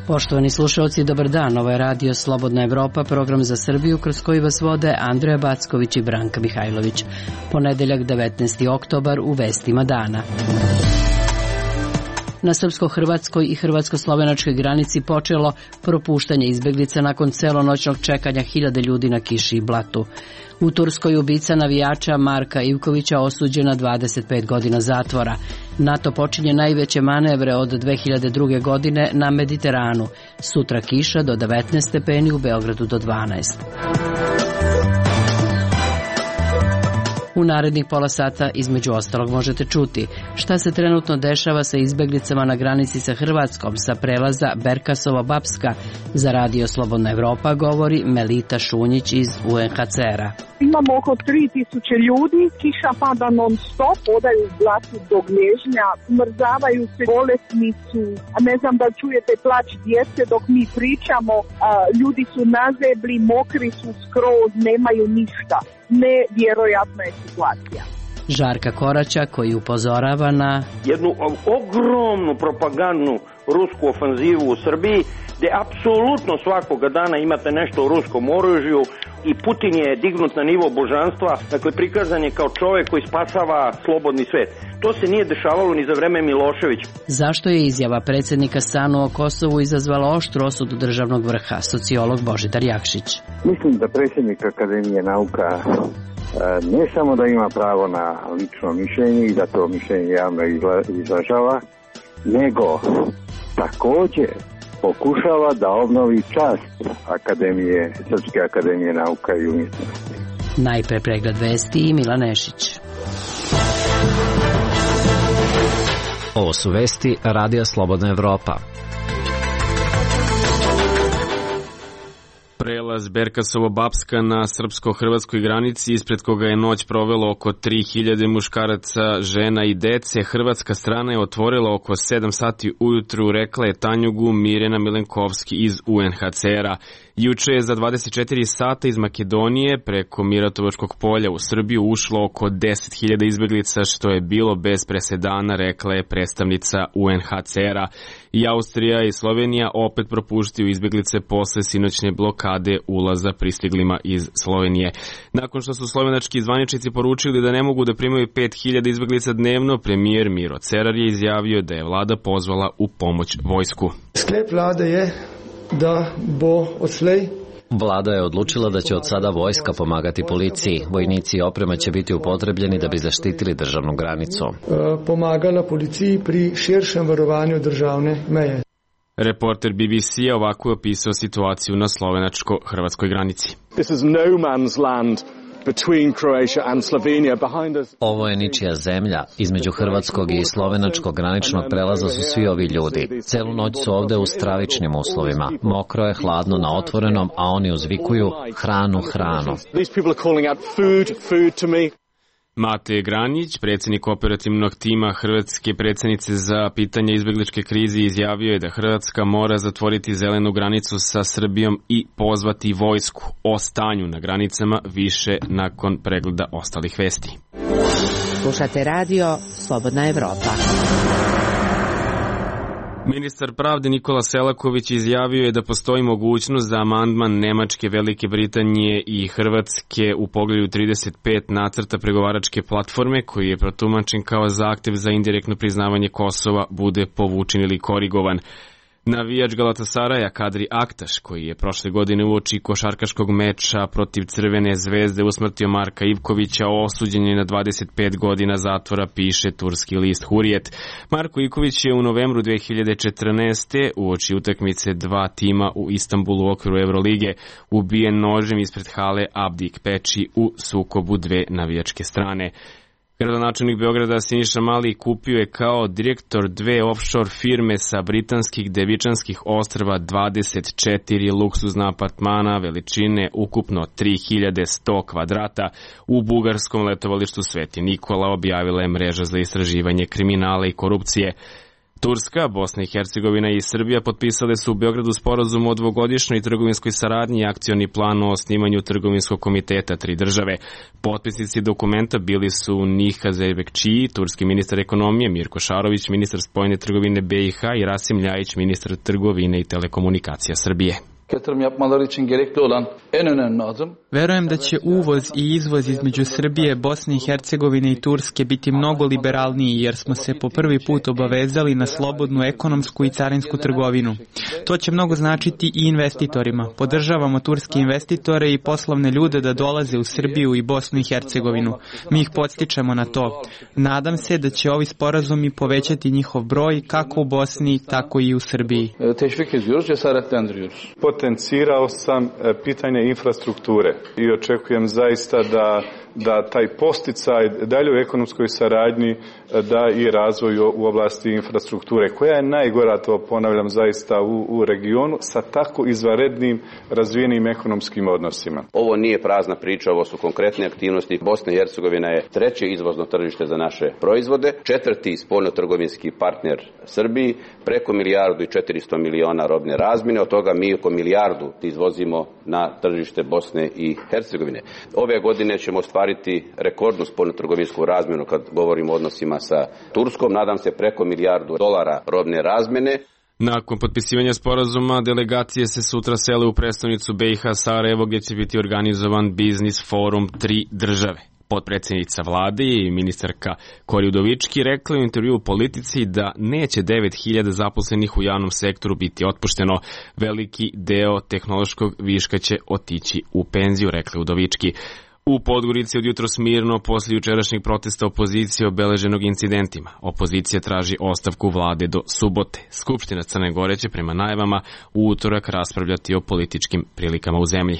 Poštovani slušalci, dobar dan. Ovo je Radio Slobodna Evropa, program za Srbiju kroz koji vas vode Andreja Backović i Branka Mihajlović. Ponedeljak 19. oktobar u vestima dana. Na srpsko-hrvatskoj i hrvatsko-slovenačkoj granici počelo propuštanje izbeglica nakon celonoćnog čekanja hiljade ljudi na kiši i blatu. U Turskoj ubica navijača Marka Ivkovića osuđen na 25 godina zatvora. NATO počinje najveće manevre od 2002. godine na Mediteranu. Sutra kiša do 19 stepeni, u Beogradu do 12. U narednih pola sata između ostalog možete čuti šta se trenutno dešava sa izbeglicama na granici sa Hrvatskom sa prelaza Berkasovo-Bapska. Za Radio Slobodna Evropa govori Melita Šunjić iz UNHCR-a. Imamo oko 3000 ljudi, kiša pada non stop, odaju blatu do gležnja, umrzavaju se, bolesni su, ne znam da čujete plać djece dok mi pričamo, ljudi su na zebli, mokri su skroz, nemaju ništa. Nevjerojatna je situacija. Žarka Koraća koji upozorava na jednu ogromnu propagandnu rusku ofanzivu u Srbiji, gdje apsolutno svakoga dana imate nešto o ruskom oružju i Putin je dignut na nivo božanstva, dakle prikazan je kao čovjek koji spasava slobodni svet. To se nije dešavalo ni za vreme Miloševića. Zašto je izjava predsjednika SANU o Kosovu izazvala oštru osudu državnog vrha, sociolog Božidar Jakšić? Mislim da predsjednik Akademije nauka ne samo da ima pravo na lično mišljenje i da to mišljenje javno izražava, nego također pokušava da obnovi čast Akademije, Srpske akademije nauka i umjetnosti. Najpre pregled vesti i Milan Nešić. Ovo su vesti Radija Slobodna Evropa. Prelaz Berkasovo-Bapska na srpsko-hrvatskoj granici, ispred koga je noć provelo oko 3000 muškaraca, žena i dece. Hrvatska strana je otvorila oko 7 sati ujutru, rekla je Tanjugu Mirjana Milenkovski iz UNHCR-a. Juče je za 24 sata iz Makedonije preko Miratovačkog polja u Srbiju ušlo oko 10.000 izbeglica, što je bilo bez presedana, rekla je predstavnica UNHCR-a. I Austrija i Slovenija opet propuštaju izbeglice posle sinoćne blokade ulaza pristiglima iz Slovenije. Nakon što su slovenački zvaničnici poručili da ne mogu da primaju 5.000 izbeglica dnevno, premijer Miro Cerar je izjavio da je vlada pozvala u pomoć vojsku. Sklep vlade je da bo odslej. Vlada je odlučila da će od sada vojska pomagati policiji. Vojnici i oprema će biti upotrebljeni da bi zaštitili državnu granicu. Pomagala policiji pri širšem varovanju državne meje. Reporter BBC-a ovako je opisao situaciju na slovenačko-hrvatskoj granici. This is no man's land. Ovo je ničija zemlja. Između hrvatskog i slovenačkog graničnog prelaza su svi ovi ljudi. Celu noć su ovde u stravičnim uslovima. Mokro je, hladno na otvorenom, a oni uzvikuju hranu, hranu. Mate Granić, predsjednik operativnog tima Hrvatske predsjednice za pitanje izbegličke krize, izjavio je da Hrvatska mora zatvoriti zelenu granicu sa Srbijom i pozvati vojsku. O stanju na granicama više nakon pregleda ostalih vesti. Slušate Radio Slobodna Evropa. Ministar pravde Nikola Selaković izjavio je da postoji mogućnost da amandman Nemačke, Velike Britanije i Hrvatske u poglavlju 35 nacrta pregovaračke platforme, koji je protumačen kao zahtev za indirektno priznavanje Kosova, bude povučen ili korigovan. Navijač Galatasaraja Kadri Aktaš, koji je prošle godine uoči košarkaškog meča protiv Crvene zvezde usmrtio Marka Ivkovića, osuđen je na 25 godina zatvora, piše turski list Hurijet. Marko Ivković je u novembru 2014. uoči utakmice dva tima u Istanbulu u okviru Evrolige ubijen nožem ispred hale Abdik Peči u sukobu dve navijačke strane. Gradonačelnik Beograda Siniša Mali kupio je kao direktor dve offshore firme sa britanskih Devičanskih ostrva 24 luksuzna apartmana veličine ukupno 3100 kvadrata u bugarskom letovalištu Sveti Nikola, objavila je mreža za istraživanje kriminala i korupcije. Turska, Bosna i Hercegovina i Srbija potpisale su u Beogradu sporazum o dvogodišnjoj trgovinskoj saradnji i akcioni plan o osnivanju trgovinskog komiteta tri države. Potpisnici dokumenta bili su Niha Zeybekçi, turski ministar ekonomije, Mirko Šarović, ministar spoljne trgovine BiH i Rasim Ljajić, ministar trgovine i telekomunikacija Srbije. Yatırım yapmaları için gerekli olan en önemli adım. Verujem da će uvoz i izvoz između Srbije, Bosne i Hercegovine i Turske biti mnogo liberalniji jer smo se po prvi put obavezali na slobodnu ekonomsku i carinsku trgovinu. To će mnogo značiti i investitorima. Podržavamo turske investitore i poslovne ljude da dolaze u Srbiju i Bosnu i Hercegovinu. Mi ih podstičemo na to. Nadam se da će ovi sporazumi povećati njihov broj kako u Bosni, tako i u Srbiji. Teşvik ediyoruz, cesaretlendiriyoruz. Potencirao sam pitanje infrastrukture i očekujem zaista da taj posticaj daljoj ekonomskoj saradnji da i razvoju u oblasti infrastrukture, koja je najgora, to ponavljam zaista u regionu, sa tako izvanrednim razvijenim ekonomskim odnosima. Ovo nije prazna priča, ovo su konkretne aktivnosti. Bosna i Hercegovina je treće izvozno tržište za naše proizvode, četvrti spoljnotrgovinski partner Srbiji, preko 1,4 milijarde robne razmjene, od toga mi oko 1 milijardu izvozimo na tržište Bosne i Hercegovine. Ove godine ćemo ostvariti rekordnu spoljnotrgovinsku razmjenu kad govorimo o odnosima sa Turskom, nadam se preko $1 milijardu robne razmjene. Nakon potpisivanja sporazuma, delegacije se sutra sele u prestonicu BiH Sarajevo, gdje će biti organizovan biznis forum tri države. Potpredsjednica vlade i ministarka Kori Udovički rekla u intervju u Politici da neće 9.000 zaposlenih u javnom sektoru biti otpušteno. Veliki deo tehnološkog viška će otići u penziju, rekla Udovički. U Podgorici od jutros mirno poslije jučerašnjeg protesta opozicije obeleženog incidentima. Opozicija traži ostavku vlade do subote. Skupština Crne Gore će prema najavama u utorak raspravljati o političkim prilikama u zemlji.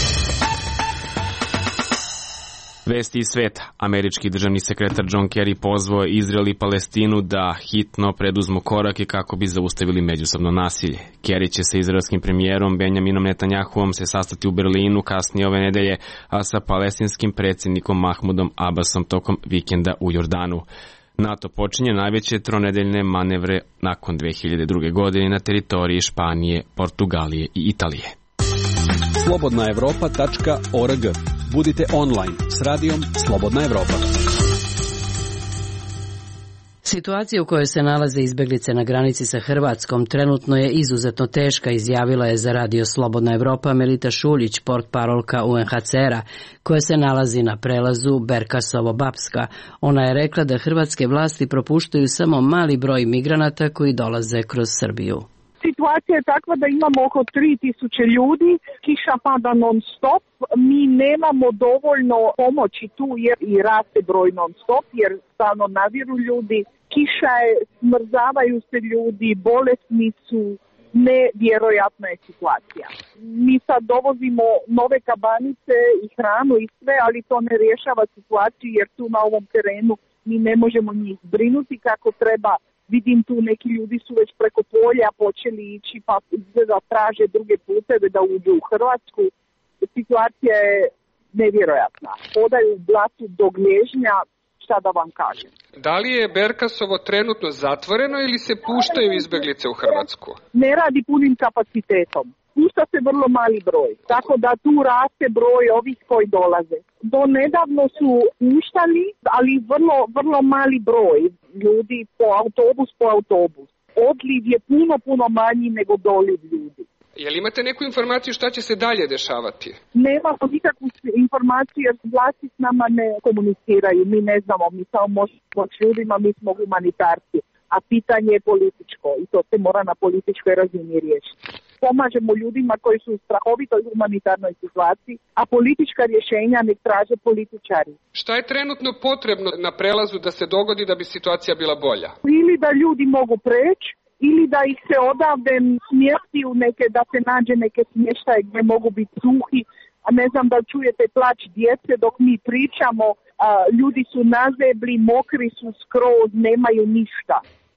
Vesti iz sveta. Američki državni sekretar John Kerry pozvao Izrael i Palestinu da hitno preduzmu korake kako bi zaustavili međusobno nasilje. Kerry će sa izraelskim premijerom Benjaminom Netanjahuom se sastati u Berlinu kasnije ove nedelje, a sa palestinskim predsjednikom Mahmudom Abbasom tokom vikenda u Jordanu. NATO počinje najveće tronedeljne manevre nakon 2002. godine na teritoriji Španije, Portugalije i Italije. Slobodnaevropa.org. Budite online s radijom Slobodna Evropa. Situacija u kojoj se nalaze izbeglice na granici sa Hrvatskom trenutno je izuzetno teška, izjavila je za radio Slobodna Evropa Melita Šuljić, portparolka UNHCR-a, koja se nalazi na prelazu Berkasovo-Bapska. Ona je rekla da hrvatske vlasti propuštaju samo mali broj migranata koji dolaze kroz Srbiju. Situacija je takva da imamo oko 3000 ljudi, kiša pada non stop, mi nemamo dovoljno pomoći tu jer i raste broj non stop jer stalno naviru ljudi, kiša je, smrzavaju se ljudi, bolesni su, nevjerojatna je situacija. Mi sad dovozimo nove kabanice i hranu i sve, ali to ne rješava situaciju jer tu na ovom terenu mi ne možemo njih zbrinuti kako treba. Vidim tu neki ljudi su već preko polja počeli ići pa da traže druge puteve da uđu u Hrvatsku. Situacija je nevjerojatna. Hodaju u blatu do Gnježnja, šta da vam kažem. Da li je Berkasovo trenutno zatvoreno ili se puštaju izbeglice u Hrvatsku? Ne radi punim kapacitetom. Pušta se vrlo mali broj, tako da tu raste broj ovih koji dolaze. Do nedavno su puštali, ali vrlo mali broj ljudi po autobus. Odliv je puno manji nego doliv ljudi. Jel imate neku informaciju šta će se dalje dešavati? Nemamo nikakvu informaciju jer vlasti s nama ne komuniciraju. Mi ne znamo, mi samo možemo pomoći ljudima, mi smo humanitarci. A pitanje je političko i to se mora na političkoj razini riješiti. Pomažemo ljudima koji su u strahovitoj humanitarnoj situaciji, a politička rješenja nek traže političari. Šta je trenutno potrebno na prelazu da se dogodi da bi situacija bila bolja? Ili da ljudi mogu preći, ili da ih se odavde smjesti u neke, da se nađe neke smještaje gdje mogu biti suhi. A ne znam da čujete plać djece dok mi pričamo, ljudi su nazebli, mokri su skroz, nemaju ništa.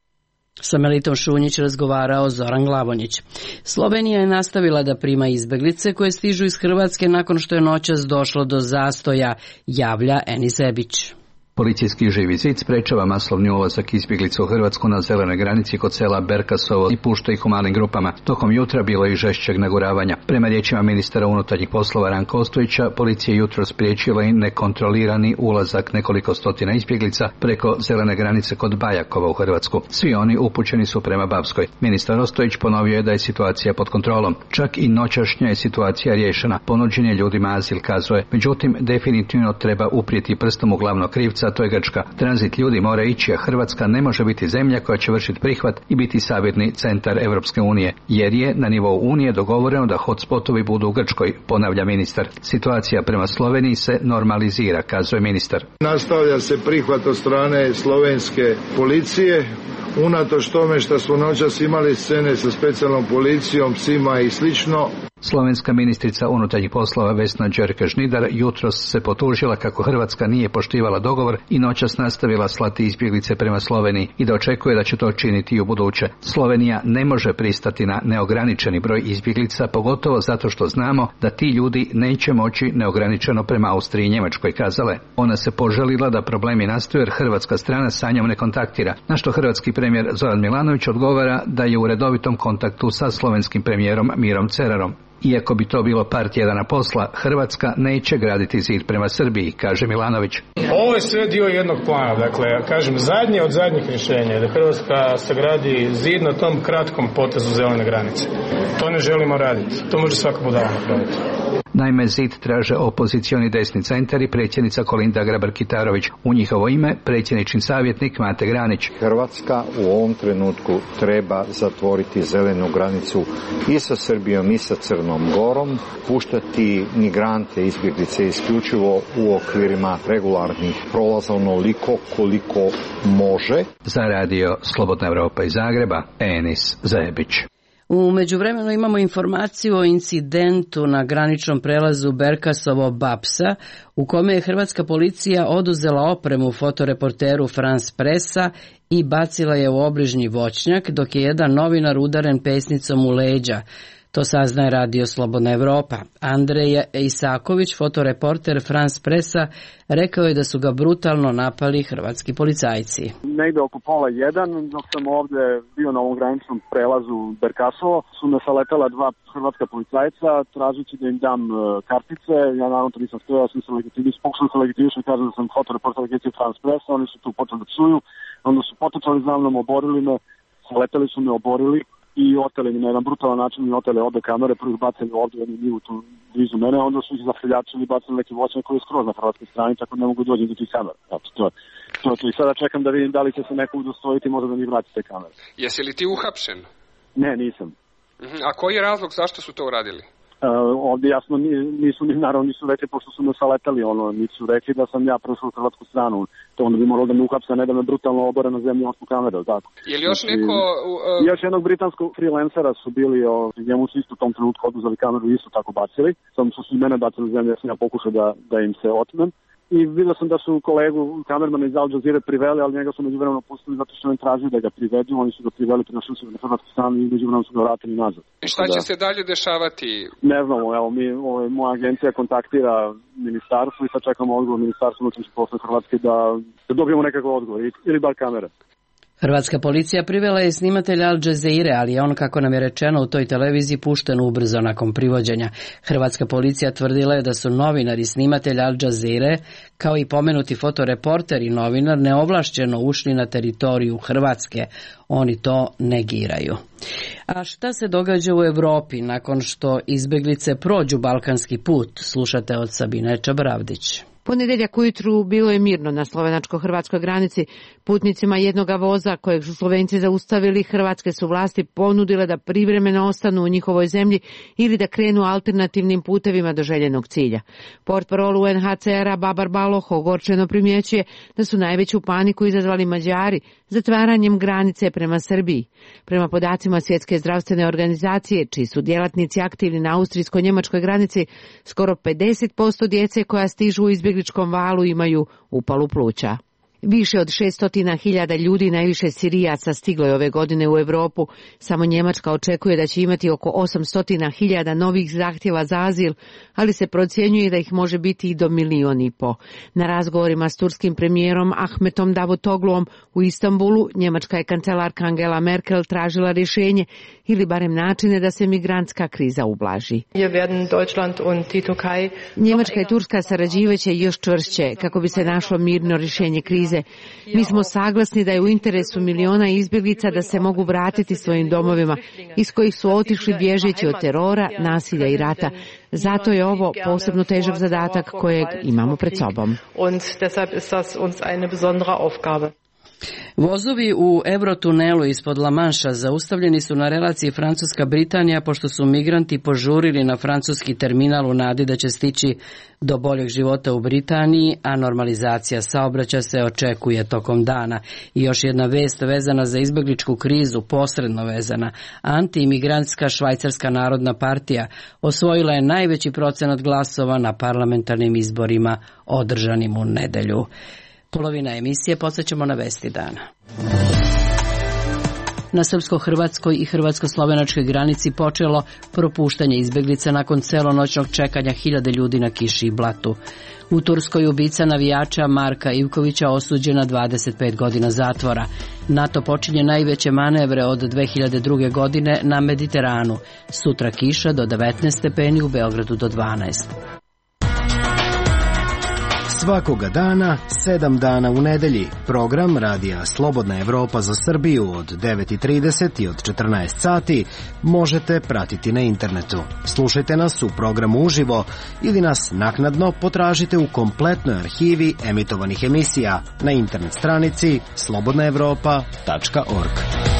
Sa Melitom Šunjić razgovarao Zoran Glavonjić. Slovenija je nastavila da prima izbeglice koje stižu iz Hrvatske nakon što je noćas došlo do zastoja, javlja Eni Zebić. Policijski živi zid sprečava masovni ulazak izbjeglica u Hrvatsku na zelenoj granici kod sela Berkasovo i pušta ih u malim grupama. Tokom jutra bilo je i žešćeg naguravanja. Prema riječima ministra unutarnjih poslova Ranka Ostojića, policija jutro spriječila i nekontrolirani ulazak nekoliko stotina izbjeglica preko zelene granice kod Bajakova u Hrvatsku. Svi oni upućeni su prema Bapskoj. Ministar Ostojić ponovio je da je situacija pod kontrolom. Čak i noćašnja je situacija riješena. Ponuđen je ljudima azil, kazuje. Međutim, definitivno treba uprijeti prstom u glavnog krivca, to je Grčka. Tranzit ljudi mora ići, a Hrvatska ne može biti zemlja koja će vršiti prihvat i biti savjetni centar Europske unije, jer je na nivou Unije dogovoreno da hotspotovi budu u Grčkoj, ponavlja ministar. Situacija prema Sloveniji se normalizira, kazuje ministar. Nastavlja se prihvat od strane slovenske policije, unatoč tome što smo noćas imali scene sa specijalnom policijom, psima i slično. Slovenska ministrica unutarnjih poslova Vesna Đerka-Žnidar jutros se potužila kako Hrvatska nije poštivala dogovor i noćas nastavila slati izbjeglice prema Sloveniji i da očekuje da će to činiti i u buduće. Slovenija ne može pristati na neograničeni broj izbjeglica, pogotovo zato što znamo da ti ljudi neće moći neograničeno prema Austriji i Njemačkoj, kazale. Ona se poželila da problemi nastaju jer hrvatska strana sa njom ne kontaktira, na što hrvatski premijer Zoran Milanović odgovara da je u redovitom kontaktu sa slovenskim premijerom Mirom Cerarom. Iako bi to bilo par tjedana posla, Hrvatska neće graditi zid prema Srbiji, kaže Milanović. Ovo je sve dio jednog plana, dakle, ja kažem, zadnje od zadnjih rješenja je da Hrvatska sagradi zid na tom kratkom potezu zelene granice. To ne želimo raditi, to može svaka budala napraviti. Naime, zid traže opozicioni desni centar i predsjednica Kolinda Grabar-Kitarović. U njihovo ime predsjedničin savjetnik Mate Granić. Hrvatska u ovom trenutku treba zatvoriti zelenu granicu i sa Srbijom i sa Crnom Gorom, puštati migrante, izbjeglice isključivo u okvirima regularnih prolaza onoliko koliko može. Za radio Slobodna Europa iz Zagreba, Enis Zajebić. U međuvremenu imamo informaciju o incidentu na graničnom prelazu Berkasovo-Bapsa, u kome je hrvatska policija oduzela opremu fotoreporteru France Pressa i bacila je u obližnji voćnjak, dok je jedan novinar udaren pesnicom u leđa. To saznaje radio Slobodna Europa. Andrej Isaković, fotoreporter France Pressa, rekao je da su ga brutalno napali hrvatski policajci. Negde oko 12:30, dok sam ovdje bio na ovom graničnom prelazu Berkasovo, su me saletala dva hrvatska policajca, tražući da im dam kartice. Ja naravno to nisam stojao, pokušao se legitimišem i kažem da sam fotoreporter agencije France Pressa, oni su tu počeli da psuju, onda su potrčali za mnom, oborili me, saletali su me, oborili i oteli mi na jedan brutalan način, i oteli obe kamere, prvi bacili ovdje, jedni njivu tu blizu mene, onda su ih zafrljačili i bacili neki voćnjak koji je skroz na hrvatskoj strani, tako ne mogu doći do tih kamera. Znači, to je. I sada čekam da vidim da li će se neko udostojiti, možda da mi vrati te kamere. Jesi li ti uhapšen? Ne, nisam. A koji je razlog zašto su to uradili? Ovdje jasno nisu rekli, pošto su me saletali, nisu rekli da sam ja prešao u hrvatsku stranu, to onda bi moralo da me uhapse, ne da me brutalno obore na zemlju osmu kameru, tako. Je li još neko... Još jednog britanskog freelancera su bili, njemu su isto u tom trenutku oduzeli kameru i isto tako bacili, samo su i mene bacili u zemlju, ja sam ja pokušao da im se otmem. I vidio sam da su kolegu kamermana iz Al Jazeera priveli, ali njega su međuvremeno pustili zato što im tražili da ga privedu, oni su ga priveli, prinašli su ga na hrvatsku stranu i međuvremeno su ga vratili nazad. I šta će se dalje dešavati? Ne znamo, evo moja agencija kontaktira ministarstvo i sad čekamo odgovor ministarstva unutrašnjih poslova Hrvatske da dobijemo nekakav odgovor ili bar kamere. Hrvatska policija privela je snimatelja Al Jazeere, ali je on, kako nam je rečeno, u toj televiziji pušten ubrzo nakon privođenja. Hrvatska policija tvrdila je da su novinar i snimatelj Al Jazeere, kao i pomenuti fotoreporter i novinar, neovlašćeno ušli na teritoriju Hrvatske. Oni to negiraju. A šta se događa u Europi nakon što izbjeglice prođu balkanski put? Slušate od Sabine Čabravdić. Ponedjeljak ujutru bilo je mirno na slovenačko-hrvatskoj granici. Putnicima jednoga voza kojeg su Slovenci zaustavili, hrvatske su vlasti ponudile da privremeno ostanu u njihovoj zemlji ili da krenu alternativnim putevima do željenog cilja. Portparol UNHCR-a Babar Baloh ogorčeno primjećuje da su najveću paniku izazvali Mađari zatvaranjem granice prema Srbiji. Prema podacima Svjetske zdravstvene organizacije, čiji su djelatnici aktivni na austrijsko-njemačkoj granici, skoro 50% djece koja stižu u izbjegličkom valu imaju upalu pluća. Više od 600.000 ljudi, najviše Sirijaca, stiglo je ove godine u Europu. Samo Njemačka očekuje da će imati oko 800.000 novih zahtjeva za azil, ali se procjenjuje da ih može biti i do 1,5 miliona. Na razgovorima s turskim premijerom Ahmetom Davutogluom u Istanbulu, njemačka je kancelarka Angela Merkel tražila rješenje ili barem načine da se migrantska kriza ublaži. Njemačka i Turska sarađivaće još čvršće kako bi se našlo mirno rješenje krize. Mi smo saglasni da je u interesu miliona izbjeglica da se mogu vratiti svojim domovima iz kojih su otišli bježeći od terora, nasilja i rata. Zato je ovo posebno težak zadatak kojeg imamo pred sobom. Vozovi u Eurotunelu ispod La Manša zaustavljeni su na relaciji Francuska-Britanija pošto su migranti požurili na francuski terminal u nadi da će stići do boljeg života u Britaniji, a normalizacija saobraćaja se očekuje tokom dana. I još jedna vest vezana za izbjegličku krizu, posredno vezana. Antiimigrantska Švajcarska narodna partija osvojila je najveći procenat glasova na parlamentarnim izborima održanim u nedelju. Polovina emisije, podsjećamo na vesti dana. Na srpsko-hrvatskoj i hrvatsko-slovenačkoj granici počelo propuštanje izbjeglica nakon celonoćnog čekanja hiljade ljudi na kiši i blatu. U Turskoj ubica navijača Marka Ivkovića osuđen na 25 godina zatvora. NATO počinje najveće manevre od 2002. godine na Mediteranu. Sutra kiša do 19 stepeni, u Beogradu do 12. Svakoga dana, 7 dana u nedelji. Program Radija Slobodna Evropa za Srbiju od 9:30 i od 14 sati možete pratiti na internetu. Slušajte nas u programu uživo ili nas naknadno potražite u kompletnoj arhivi emitovanih emisija na internet stranici slobodnaevropa.org.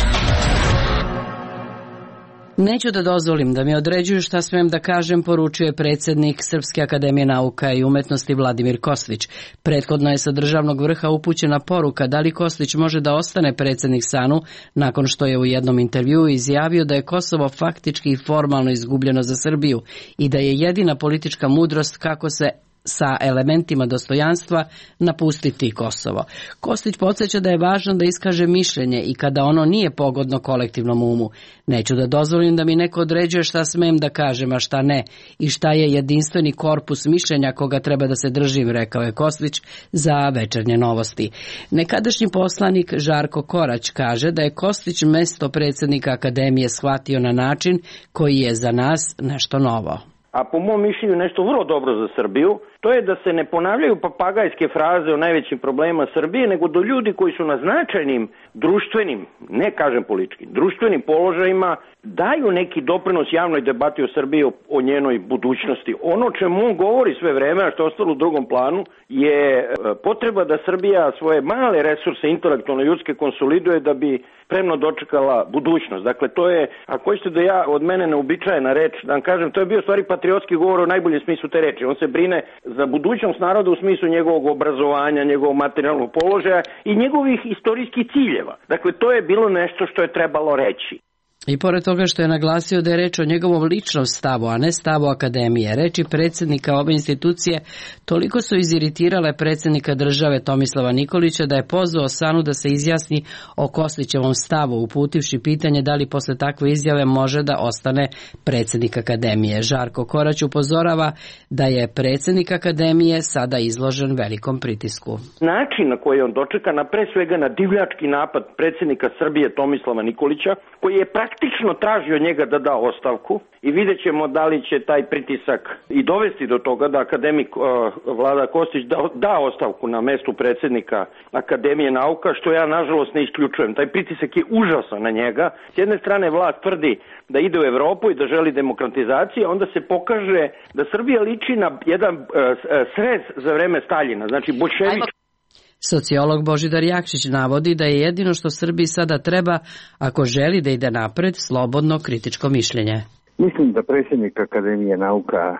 Neću da dozvolim da mi određuju šta smem da kažem, poručuje predsjednik Srpske akademije nauka i umetnosti Vladimir Kostić. Prethodno je sa državnog vrha upućena poruka da li Kostić može da ostane predsjednik SANU nakon što je u jednom intervjuu izjavio da je Kosovo faktički i formalno izgubljeno za Srbiju i da je jedina politička mudrost kako se sa elementima dostojanstva napustiti Kosovo. Kostić podsjeća da je važno da iskaže mišljenje i kada ono nije pogodno kolektivnom umu. Neću da dozvolim da mi neko određuje šta smem da kažem, a šta ne i šta je jedinstveni korpus mišljenja koga treba da se držim, rekao je Kostić za Večernje novosti. Nekadašnji poslanik Žarko Korać kaže da je Kostić mesto predsjednika akademije shvatio na način koji je za nas nešto novo. A po mom mišljenju nešto vrlo dobro za Srbiju, to je da se ne ponavljaju papagajske fraze o najvećim problemima Srbije, nego do ljudi koji su na značajnim društvenim, ne kažem političkim, društvenim položajima daju neki doprinos javnoj debati o Srbiji, o njenoj budućnosti. Ono čemu on govori sve vreme, a što je ostalo u drugom planu, je potreba da Srbija svoje male resurse intelektualno ljudske konsoliduje da bi spremno dočekala budućnost. Dakle, to je, ako hoćete da ja od mene neobičajena reč, da vam kažem, to je bio stvari patriotski govor u najboljem smislu te reči. On se brine za budućnost naroda u smislu njegovog obrazovanja, njegovog materijalnog položaja i njegovih istorijskih ciljeva. Dakle, to je bilo nešto što je trebalo reći. I pored toga što je naglasio da je reč o njegovom ličnom stavu, a ne stavu akademije, reči predsjednika ove institucije toliko su iziritirale predsjednika države Tomislava Nikolića da je pozvao SANU da se izjasni o Kostićevom stavu, uputivši pitanje da li posle takve izjave može da ostane predsjednik akademije. Žarko Korać upozorava da je predsjednik akademije sada izložen velikom pritisku. Način na koji on dočeka, na pre svega na divljački napad predsjednika Srbije Tomislava Nikolića, koji je praktično traži od njega da da ostavku i vidjet ćemo da li će taj pritisak i dovesti do toga da akademik Vlada Kostić da ostavku na mestu predsjednika Akademije nauka, što ja nažalost ne isključujem. Taj pritisak je užasan na njega. S jedne strane vlast tvrdi da ide u Evropu i da želi demokratizaciju, onda se pokaže da Srbija liči na jedan srez za vreme Staljina, znači boljševički. Sociolog Božidar Jakšić navodi da je jedino što Srbiji sada treba, ako želi da ide napred, slobodno kritičko mišljenje. Mislim da predsjednik Akademije nauka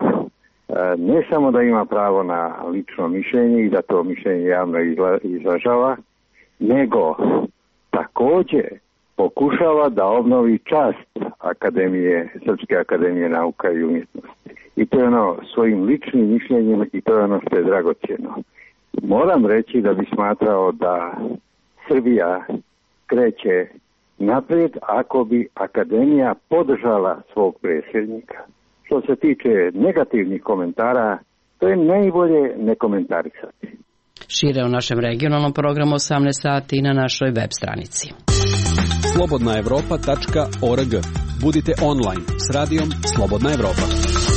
ne samo da ima pravo na lično mišljenje i da to mišljenje javno izražava, nego također pokušava da obnovi čast Akademije, Srpske akademije nauka i umjetnosti. I to je ono svojim ličnim mišljenjem i to je ono što je dragocjeno. Moram reći da bi smatrao da Srbija kreće naprijed ako bi akademija podržala svog predsjednika. Što se tiče negativnih komentara, to je najbolje ne komentarisati. Šire u našem regionalnom programu 18 sati i na našoj web stranici. slobodnaevropa.org. Budite online s radijom Slobodna Evropa.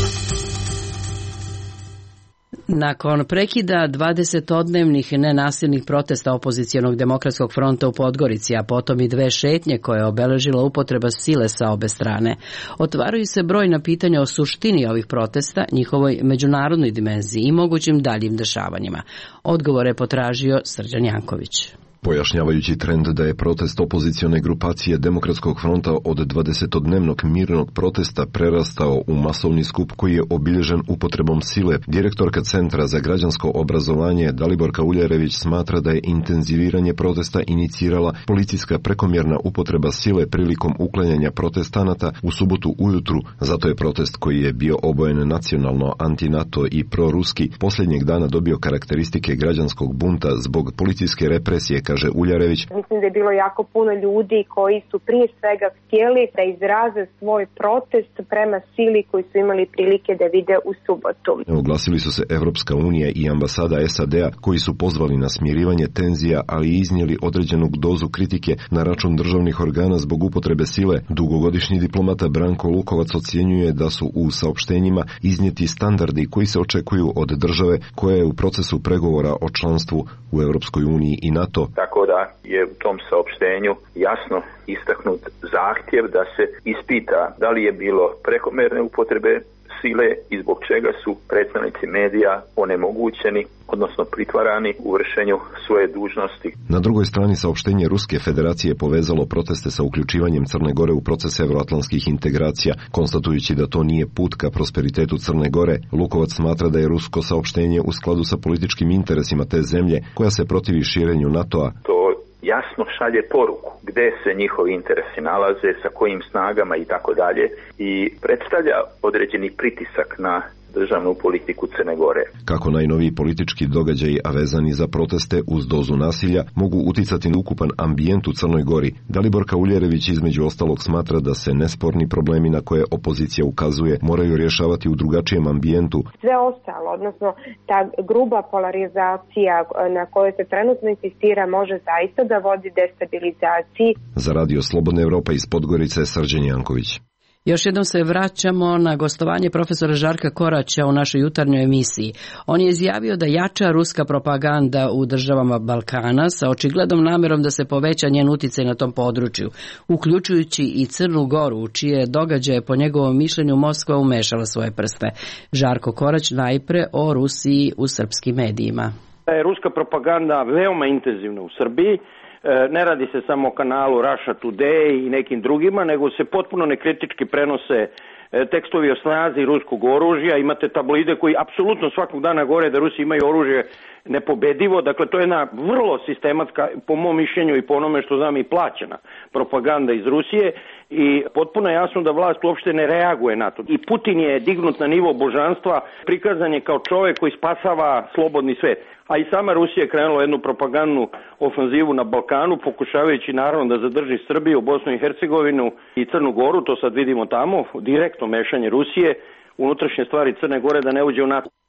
Nakon prekida 20-odnevnih nenasilnih protesta opozicionog demokratskog fronta u Podgorici, a potom i 2 šetnje koje je obeležila upotreba sile sa obe strane, otvaraju se brojna pitanja o suštini ovih protesta, njihovoj međunarodnoj dimenziji i mogućim daljim dešavanjima. Odgovore je potražio Srđan Janković. Pojašnjavajući trend da je protest opozicione grupacije Demokratskog fronta od 20-dnevnog mirnog protesta prerastao u masovni skup koji je obilježen upotrebom sile, direktorka Centra za građansko obrazovanje Daliborka Uljarević smatra da je intenziviranje protesta inicirala policijska prekomjerna upotreba sile prilikom uklanjanja protestanata u subotu ujutru. Zato je protest koji je bio obojen nacionalno, anti-NATO i proruski posljednjeg dana dobio karakteristike građanskog bunta zbog policijske represije, kaže Uljarević. Mislim da je bilo jako puno ljudi koji su prije svega htjeli da izraze svoj protest prema sili koju su imali prilike da vide u subotu. Oglasili su se Evropska unija i ambasada SAD-a koji su pozvali na smirivanje tenzija, ali i iznijeli određenu dozu kritike na račun državnih organa zbog upotrebe sile. Dugogodišnji diplomata Branko Lukovac ocjenjuje da su u saopštenjima iznijeti standardi koji se očekuju od države koja je u procesu pregovora o članstvu u Evropskoj uniji i NATO. Tako da je u tom saopštenju jasno istaknut zahtjev da se ispita da li je bilo prekomerne upotrebe sile i zbog čega su predstavnici medija onemogućeni, odnosno pritvarani u vršenju svoje dužnosti. Na drugoj strani saopštenje Ruske federacije povezalo proteste sa uključivanjem Crne Gore u proces evroatlantskih integracija, konstatujući da to nije put ka prosperitetu Crne Gore. Lukovac smatra da je rusko saopštenje u skladu sa političkim interesima te zemlje koja se protivi širenju NATO-a. To jasno šalje poruku gde se njihovi interesi nalaze, sa kojim snagama i tako dalje i predstavlja određeni pritisak na državnu politiku Crne Gore. Kako najnoviji politički događaji, a vezani za proteste uz dozu nasilja, mogu uticati na ukupan ambijent u Crnoj Gori. Daliborka Uljarević između ostalog smatra da se nesporni problemi na koje opozicija ukazuje moraju rješavati u drugačijem ambijentu. Sve ostalo, odnosno ta gruba polarizacija na kojoj se trenutno insistira može zaista da vodi destabilizaciji. Za Radio Slobodna Evropa iz Podgorice, Srđan Janković. Još jednom se vraćamo na gostovanje profesora Žarka Koraća u našoj jutarnjoj emisiji. On je izjavio da jača ruska propaganda u državama Balkana sa očiglednom namjerom da se poveća njen uticaj na tom području, uključujući i Crnu Goru, u čije događaje po njegovom mišljenju Moskva umešala svoje prste. Žarko Korać najpre o Rusiji u srpskim medijima. Ruska propaganda veoma intenzivna u Srbiji. Ne radi se samo o kanalu Russia Today i nekim drugima, nego se potpuno nekritički prenose tekstovi o snazi ruskog oružja. Imate tabloide koji apsolutno svakog dana govore da Rusi imaju oružje nepobedivo. Dakle, to je jedna vrlo sistematska, po mom mišljenju i po onome što znam, i plaćena propaganda iz Rusije. I potpuno je jasno da vlast uopšte ne reaguje na to. I Putin je dignut na nivo božanstva, prikazan je kao čovjek koji spasava slobodni svet. A i sama Rusija je krenula jednu propagandnu ofanzivu na Balkanu, pokušavajući naravno da zadrži Srbiju, Bosnu i Hercegovinu i Crnu Goru, to sad vidimo tamo, direktno mešanje Rusije, unutrašnje stvari Crne Gore da ne uđe u NATO.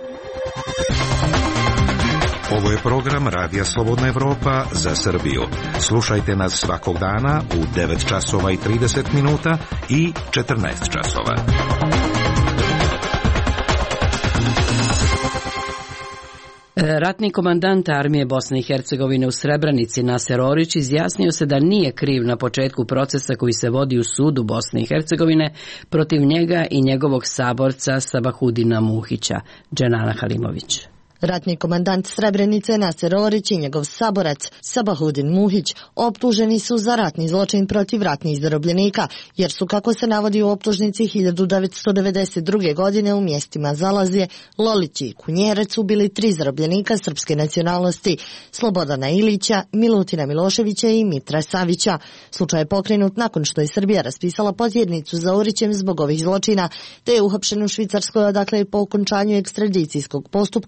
Ovo je program Radija Slobodna Evropa za Srbiju. Slušajte nas svakog dana u 9 časova i 30 minuta i 14 časova. Ratni komandant armije Bosne i Hercegovine u Srebrenici Naser Orić izjasnio se da nije kriv na početku procesa koji se vodi u sudu Bosne i Hercegovine protiv njega i njegovog saborca Sabahudina Muhića. Dženana Halimović. Ratni komandant Srebrenice Naser Orić i njegov saborac Sabahudin Muhić optuženi su za ratni zločin protiv ratnih zarobljenika, jer su, kako se navodi u optužnici, 1992. godine u mjestima Zalazje, Lolići i Kunjerec ubili 3 zarobljenika srpske nacionalnosti, Slobodana Ilića, Milutina Miloševića i Mitra Savića. Slučaj je pokrenut nakon što je Srbija raspisala potjednicu za Orićem zbog ovih zločina, te je uhapšen u Švicarskoj, odakle je po okončanju ekstradicijskog postupka iz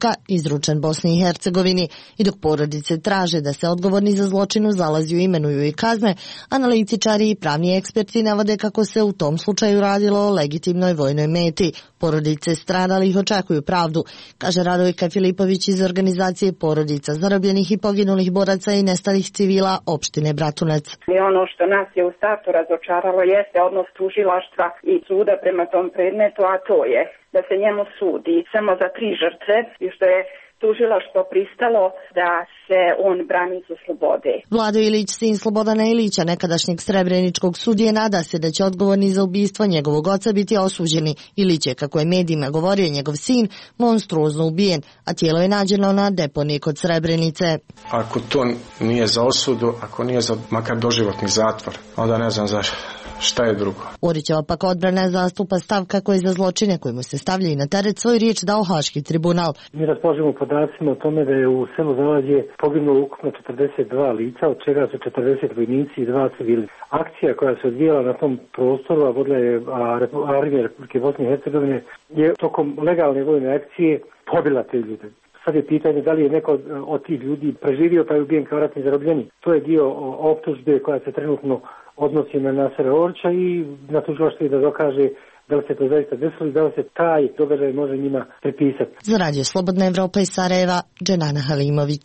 izručen Bosni i Hercegovini i dok porodice traže da se odgovorni za zločin u Zalazju imenuju i kazne, analitičari i pravni eksperti navode kako se u tom slučaju radilo o legitimnoj vojnoj meti. Porodice stradalih očekuju pravdu, kaže Radojka Filipović iz organizacije Porodica zarobljenih i poginulih boraca i nestalih civila opštine Bratunac. I ono što nas je u startu razočaralo jeste odnos tužilaštva i suda prema tom predmetu, a to je da se njemu sudi samo za 3 žrtve i što je tužilaštvo pristalo da se on brani sa slobode. Vlado Ilić, sin Slobodana Ilića, nekadašnjeg srebreničkog sudije, nada se da će odgovorni za ubistvo njegovog oca biti osuđeni. Ilić je, kako je medijima govorio njegov sin, monstruozno ubijen, a tijelo je nađeno na deponiji kod Srebrenice. Ako to nije za osudu, ako nije za makar doživotni zatvor, onda ne znam zašto. Šta je drugo? Orićeva pak odbrana zastupa stav kako je za zločine koji mu se stavljaju na teret svoju riječ dao Haški tribunal. Mi raspolažemo podacima o tome da je u selu Zalazje poginulo ukupno 42 lica, od čega su 40 vojnici i 2 civili. Akcija koja se odvijala na tom prostoru, a vodila je Armija Republike Bosne i Hercegovine, je tokom legalne vojne akcije pobila te ljude. Sad je pitanje da li je neko od tih ljudi preživio pa je ubijen kao ratni zarobljenik. To je dio optužbe koja se trenutno odnosi na Nasera Orića i na tužilaštvo da dokaže da li se to zaista desilo i da li se taj događaj može njima prepisati. Za Radio Slobodna Evropa iz Sarajeva, Dženana Halimović.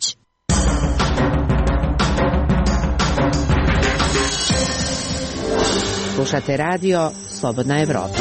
Slušate radio Slobodna Evropa.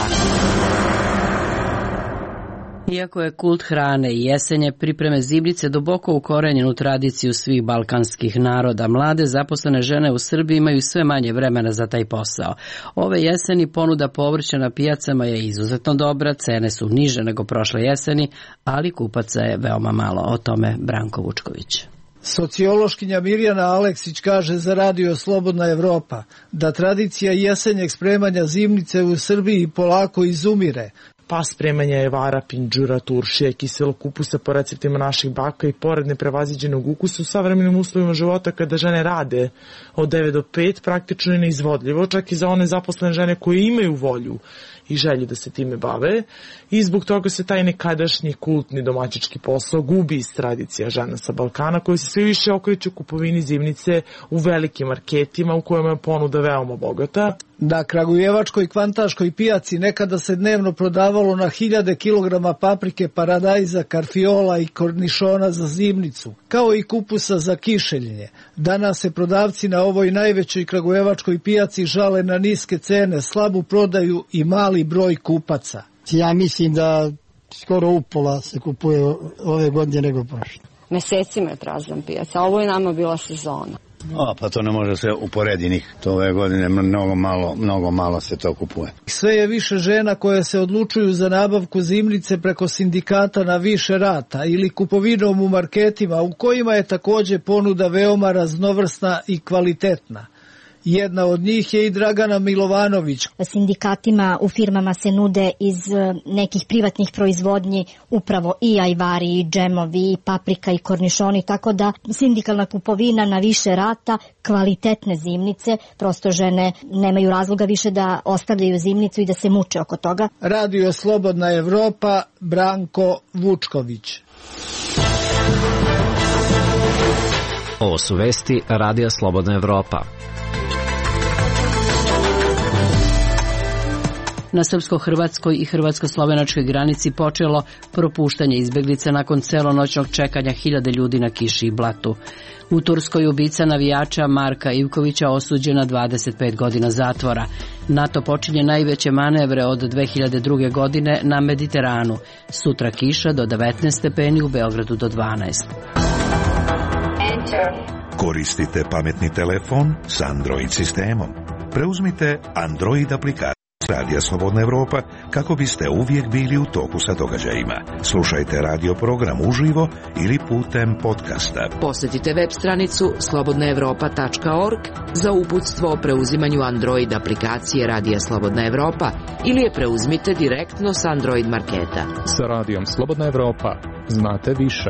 Iako je kult hrane i jesenje, pripreme zimnice duboko ukorenjenu tradiciju svih balkanskih naroda, mlade zaposlene žene u Srbiji imaju sve manje vremena za taj posao. Ove jeseni ponuda povrća na pijacama je izuzetno dobra, cene su niže nego prošle jeseni, ali kupaca je veoma malo. O tome Branko Vučković. Sociološkinja Mirjana Aleksić kaže za Radio Slobodna Evropa da tradicija jesenjeg spremanja zimnice u Srbiji polako izumire. Pa spremanje je vara, pinđura, turšije, kiselog kupusa po receptima naših baka i pored neprevaziđenog ukusa u savremenim uslovima života kada žene rade od 9 do 5 praktično je neizvodljivo, čak i za one zaposlene žene koje imaju volju i želju da se time bave i zbog toga se taj nekadašnji kultni domaćički posao gubi iz tradicija žena sa Balkana koji se sve više okreću kupovini zimnice u velikim marketima u kojima je ponuda veoma bogata. Na kragujevačkoj kvantaškoj pijaci nekada se dnevno prodavalo na 1000 kilograma paprike, paradajza, karfiola i kornišona za zimnicu, kao i kupusa za kišeljenje. Danas se prodavci na ovoj najvećoj kragujevačkoj pijaci žale na niske cene, slabu prodaju i mali broj kupaca. Ja mislim da skoro upola se kupuje ove godine nego prošle. Mesecima je prazan pijac, a ovo je nama bila sezona. Pa to ne može se uporediti. To ove godine mnogo malo se to kupuje. Sve je više žena koje se odlučuju za nabavku zimnice preko sindikata na više rata ili kupovinom u marketima u kojima je također ponuda veoma raznovrsna i kvalitetna. Jedna od njih je i Dragana Milovanović. Sindikatima u firmama se nude iz nekih privatnih proizvodnji upravo i ajvari, i džemovi, i paprika, i kornišoni, tako da sindikalna kupovina na više rata, kvalitetne zimnice, prosto žene nemaju razloga više da ostavljaju zimnicu i da se muče oko toga. Radio Slobodna Evropa, Branko Vučković. Ovo su vesti Radija Slobodna Evropa. Na srpsko-hrvatskoj i hrvatsko-slovenačkoj granici počelo propuštanje izbeglica nakon celonoćnog čekanja 1000 ljudi na kiši i blatu. U Turskoj ubica navijača Marka Ivkovića osuđen na 25 godina zatvora. NATO počinje najveće manevre od 2002. godine na Mediteranu. Sutra kiša do 19 stepeni, u Beogradu do 12. Koristite pametni telefon s Android sistemom. Preuzmite Android aplikaciju Radija Slobodna Evropa kako biste uvijek bili u toku sa događajima. Slušajte radio program uživo ili putem podcasta. Posjetite web stranicu slobodnaevropa.org za uputstvo o preuzimanju Android aplikacije Radija Slobodna Evropa ili je preuzmite direktno s Android marketa. Sa Radijom Slobodna Evropa znate više.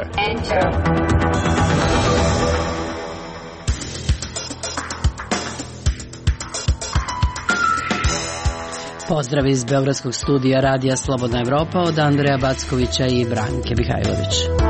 Pozdrav iz Beogradskog studija Radija Slobodna Evropa od Andreja Backovića i Branke Mihajlović.